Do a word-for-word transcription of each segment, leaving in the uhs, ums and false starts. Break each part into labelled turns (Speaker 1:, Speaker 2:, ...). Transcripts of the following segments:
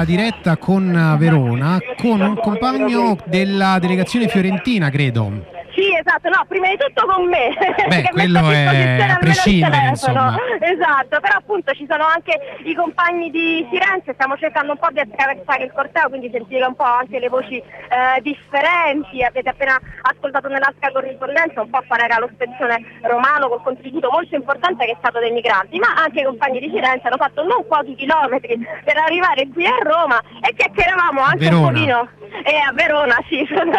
Speaker 1: una diretta con Verona con un compagno della delegazione fiorentina, credo.
Speaker 2: Sì, esatto, no, prima di tutto con me.
Speaker 1: Beh, quello è a prescindere, insomma.
Speaker 2: Esatto, però appunto ci sono anche i compagni di Firenze, stiamo cercando un po' di attraversare il corteo, quindi sentire un po' anche le voci eh, differenti. Avete appena ascoltato nell'altra corrispondenza un po' qual era lo spezzone romano col contributo molto importante che è stato dei migranti, ma anche i compagni di Firenze hanno fatto non pochi chilometri per arrivare qui a Roma e chiacchieravamo anche
Speaker 1: Verona.
Speaker 2: un pochino, e a Verona sì,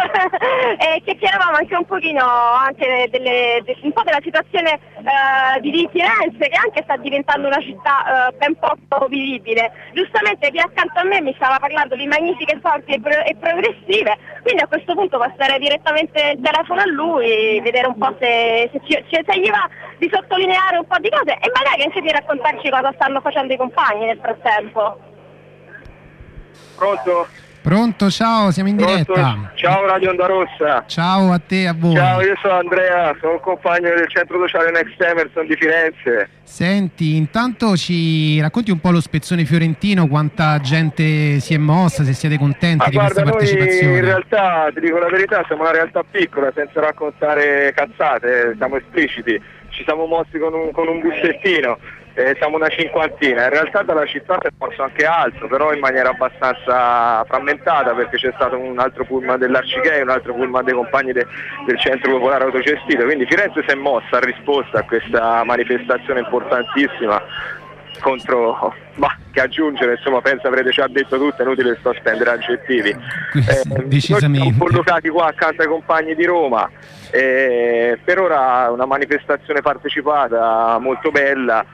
Speaker 2: e chiacchieravamo anche un un pochino anche delle, de, un po' della situazione eh, di, di Firenze, che anche sta diventando una città eh, ben poco vivibile. Giustamente chi accanto a me mi stava parlando di magnifiche sorti e, pro, e progressive, quindi a questo punto passare direttamente il telefono a lui, vedere un po' se, se, ci, se gli va di sottolineare un po' di cose e magari anche di raccontarci cosa stanno facendo i compagni nel frattempo.
Speaker 3: Pronto?
Speaker 1: Pronto, ciao, siamo in
Speaker 3: Pronto?
Speaker 1: diretta.
Speaker 3: Ciao Radio Onda Rossa.
Speaker 1: Ciao a te e a voi.
Speaker 3: Ciao, io sono Andrea, sono un compagno del centro sociale Next Emerson di Firenze.
Speaker 1: Senti, intanto ci racconti un po' lo spezzone fiorentino, quanta gente si è mossa, se siete contenti
Speaker 3: Ma
Speaker 1: di
Speaker 3: guarda,
Speaker 1: questa partecipazione.
Speaker 3: noi in realtà, ti dico la verità, siamo una realtà piccola, senza raccontare cazzate, siamo espliciti. Ci siamo mossi con un, con un bussettino. Eh, siamo una cinquantina, in realtà dalla città si è mosso anche altro, però in maniera abbastanza frammentata, perché c'è stato un altro pullman dell'Arcigay, un altro pullman dei compagni de, del centro popolare autogestito, quindi Firenze si è mossa, ha risposto a questa manifestazione importantissima contro, ma che aggiungere, insomma penso avrete già detto tutto, è inutile sto a spendere aggettivi. Eh,
Speaker 1: Decisamente.
Speaker 3: Noi siamo collocati qua accanto ai compagni di Roma, eh, per ora una manifestazione partecipata molto bella.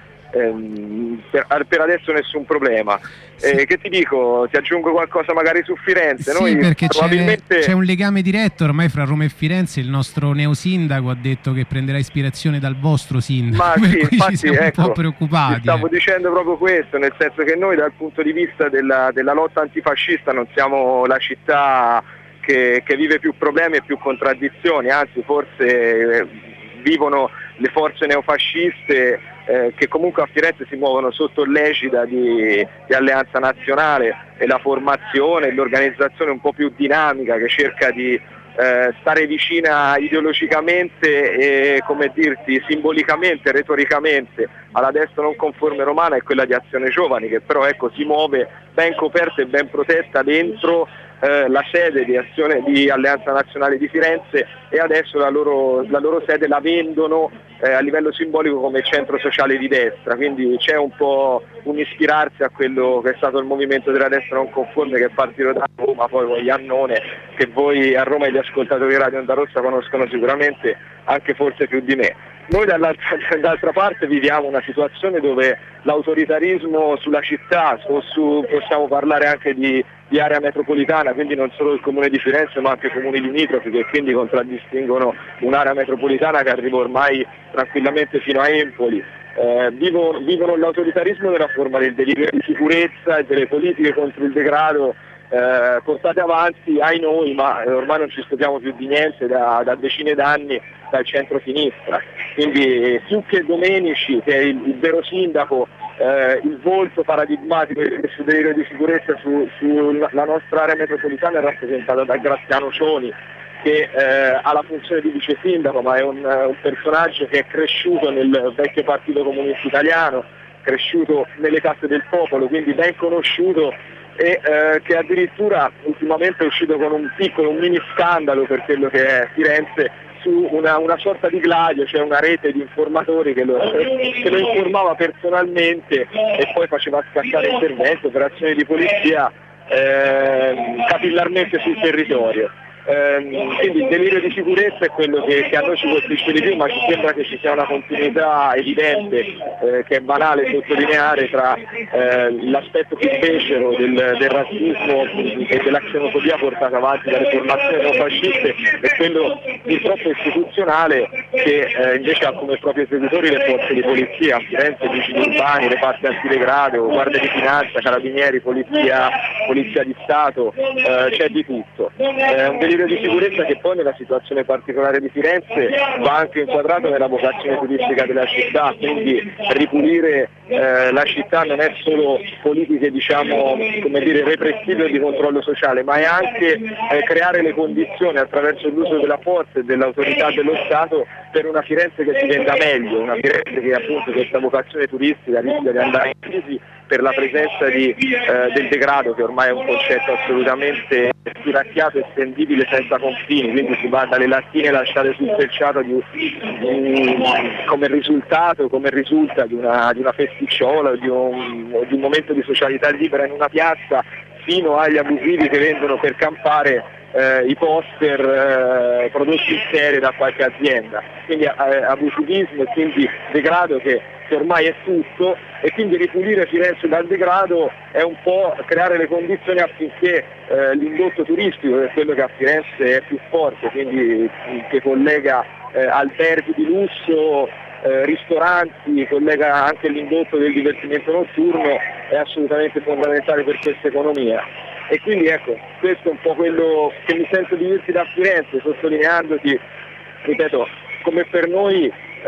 Speaker 3: Ehm, per, per adesso nessun problema.
Speaker 1: Sì.
Speaker 3: Eh, che ti dico, ti aggiungo qualcosa magari su Firenze.
Speaker 1: Sì,
Speaker 3: Noi
Speaker 1: perché
Speaker 3: probabilmente...
Speaker 1: c'è, c'è un legame diretto ormai fra Roma e Firenze. Il nostro neosindaco ha detto che prenderà ispirazione dal vostro sindaco.
Speaker 3: Ma
Speaker 1: per
Speaker 3: sì,
Speaker 1: cui
Speaker 3: infatti,
Speaker 1: ci siamo
Speaker 3: ecco,
Speaker 1: un po' preoccupati.
Speaker 3: ti stavo
Speaker 1: eh.
Speaker 3: dicendo proprio questo, nel senso che noi dal punto di vista della, della lotta antifascista non siamo la città che, che vive più problemi e più contraddizioni, anzi forse eh, vivono le forze neofasciste eh, che comunque a Firenze si muovono sotto l'egida di, di Alleanza Nazionale, e la formazione e l'organizzazione un po' più dinamica che cerca di eh, stare vicina ideologicamente e, come dirti, simbolicamente, retoricamente alla destra non conforme romana, è quella di Azione Giovani, che però ecco si muove ben coperta e ben protetta dentro Eh, la sede di Azione di Alleanza Nazionale di Firenze, e adesso la loro, la loro sede la vendono eh, a livello simbolico come centro sociale di destra, quindi c'è un po' un ispirarsi a quello che è stato il movimento della destra non conforme, che è partito da Roma, poi con Iannone, che voi a Roma e gli ascoltatori di Radio Onda Rossa conoscono sicuramente anche forse più di me. Noi dall'altra, dall'altra parte viviamo una situazione dove l'autoritarismo sulla città, o su, possiamo parlare anche di, di area metropolitana, quindi non solo il comune di Firenze ma anche i comuni limitrofi, che quindi contraddistinguono un'area metropolitana che arriva ormai tranquillamente fino a Empoli. Eh, vivono, vivono l'autoritarismo nella forma del delirio di sicurezza e delle politiche contro il degrado eh, portate avanti, ai noi, ma ormai non ci stupiamo più di niente da, da decine d'anni, dal centro-sinistra. Quindi più che Domenici, che è il, il vero sindaco, eh, il volto paradigmatico di questo delirio di sicurezza su, sulla nostra area metropolitana è rappresentata da Graziano Cioni, che eh, ha la funzione di vice sindaco, ma è un, un personaggio che è cresciuto nel vecchio Partito Comunista Italiano, cresciuto nelle casse del popolo, quindi ben conosciuto, e eh, che addirittura ultimamente è uscito con un piccolo, un mini scandalo per quello che è Firenze, su una, una sorta di gladio, cioè una rete di informatori che lo, che lo informava personalmente e poi faceva scattare interventi, operazioni di polizia eh, capillarmente sul territorio. Eh, quindi il delirio di sicurezza è quello che, che a noi ci colpisce di più, ma ci sembra che ci sia una continuità evidente, eh, che è banale sottolineare, tra eh, l'aspetto più becero del, del razzismo e della xenofobia portata avanti dalle formazioni neofasciste e quello purtroppo istituzionale che eh, invece ha come propri esecutori le forze di polizia, a Firenze, vigili urbani, reparti antidegrado, guardia di finanza, carabinieri, polizia polizia di Stato, eh, c'è di tutto. È un delirio di sicurezza che poi nella situazione particolare di Firenze va anche inquadrato nella vocazione turistica della città, quindi ripulire eh, la città non è solo politiche diciamo come dire repressive o di controllo sociale, ma è anche eh, creare le condizioni attraverso l'uso della forza e dell'autorità dello Stato per una Firenze che si venda meglio, una Firenze che appunto questa vocazione turistica rischia di andare in crisi per la presenza di, eh, del degrado, che ormai è un concetto assolutamente stiracchiato e estendibile senza confini, quindi si va dalle lattine lasciate sul selciato di, di, come risultato, come risulta di una, di una festicciola o di un, di un momento di socialità libera in una piazza, fino agli abusivi che vendono per campare Eh, i poster eh, prodotti in serie da qualche azienda, quindi eh, abusivismo e quindi degrado che, che ormai è tutto, e quindi ripulire Firenze dal degrado è un po' creare le condizioni affinché eh, l'indotto turistico, che è quello che a Firenze è più forte, quindi che collega eh, alberghi di lusso, eh, ristoranti, collega anche l'indotto del divertimento notturno, è assolutamente fondamentale per questa economia. E quindi ecco, questo è un po' quello che mi sento di dirti da Firenze, sottolineandoti, ripeto, come per noi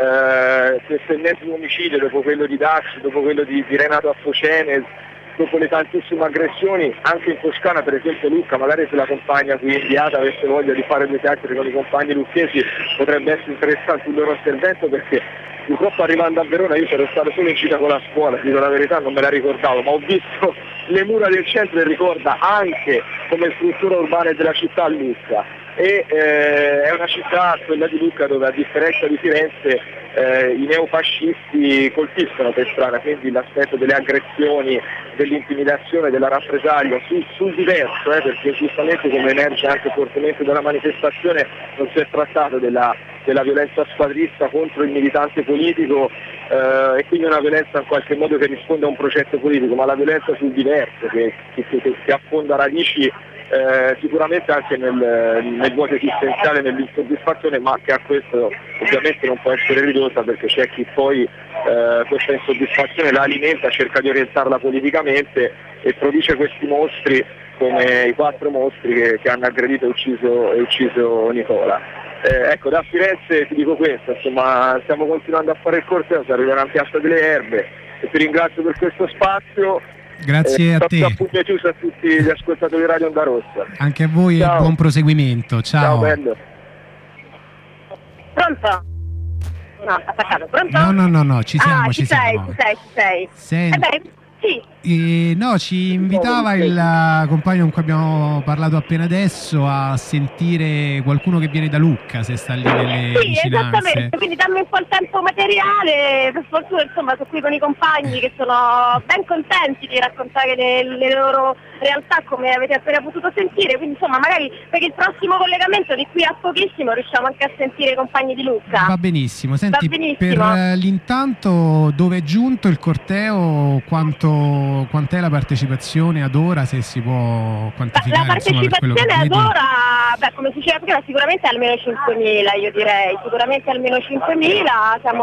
Speaker 3: eh, questo ennesimo omicidio, dopo quello di Dax, dopo quello di, di Renato a Focene, dopo le tantissime aggressioni, anche in Toscana per esempio Lucca, magari se la compagna qui inviata avesse voglia di fare due chiacchiere con i compagni lucchesi potrebbe essere interessante il loro intervento, perché purtroppo arrivando a Verona io c'ero stato solo in gita con la scuola, dico la verità non me la ricordavo, ma ho visto le mura del centro e ricorda anche come struttura urbana della città Lucca, e eh, è una città, quella di Lucca, dove a differenza di Firenze eh, i neofascisti colpiscono per strada, quindi l'aspetto delle aggressioni, dell'intimidazione, della rappresaglia sul, sul diverso, eh, perché giustamente come emerge anche fortemente dalla manifestazione non si è trattato della, della violenza squadrista contro il militante politico eh, e quindi una violenza in qualche modo che risponde a un progetto politico, ma la violenza sul diverso che, che, che, che affonda radici Eh, sicuramente anche nel, nel vuoto esistenziale, nell'insoddisfazione, ma che a questo ovviamente non può essere ridotta, perché c'è chi poi eh, questa insoddisfazione la alimenta, cerca di orientarla politicamente e produce questi mostri come i quattro mostri che, che hanno aggredito e ucciso, e ucciso Nicola. Eh, ecco, da Firenze ti dico questo, insomma stiamo continuando a fare il corteo, si arriverà in Piazza delle Erbe e ti ringrazio per questo spazio.
Speaker 1: Grazie
Speaker 3: eh,
Speaker 1: a te.
Speaker 3: Appunto chiuso a tutti gli ascoltatori di Radio Onda Rossa.
Speaker 1: Anche a voi. Ciao. E buon proseguimento. Ciao.
Speaker 3: Ciao, bello.
Speaker 2: Pronto? No, attaccato. Pronto?
Speaker 1: No, no, no, no, ci siamo,
Speaker 2: ah,
Speaker 1: ci,
Speaker 2: ci sei,
Speaker 1: siamo.
Speaker 2: ci sei, ci sei.
Speaker 1: Senti,
Speaker 2: eh beh, sì.
Speaker 1: Eh, no, ci invitava il uh, compagno con cui abbiamo parlato appena adesso a sentire qualcuno che viene da Lucca, se sta lì nelle
Speaker 2: sì,
Speaker 1: vicinanze.
Speaker 2: Esattamente, quindi dammi un po' il tempo materiale, per fortuna insomma sono qui con i compagni che sono ben contenti di raccontare le, le loro realtà come avete appena potuto sentire, quindi insomma magari per il prossimo collegamento di qui a pochissimo riusciamo anche a sentire i compagni di Lucca.
Speaker 1: Va benissimo, senti,
Speaker 2: Va benissimo.
Speaker 1: per uh, l'intanto dove è giunto il corteo, quanto quant'è la partecipazione ad ora, se si può quantificare?
Speaker 2: La partecipazione
Speaker 1: insomma,
Speaker 2: ad ora, beh, come si diceva prima, sicuramente almeno cinquemila, io direi, sicuramente almeno cinquemila, siamo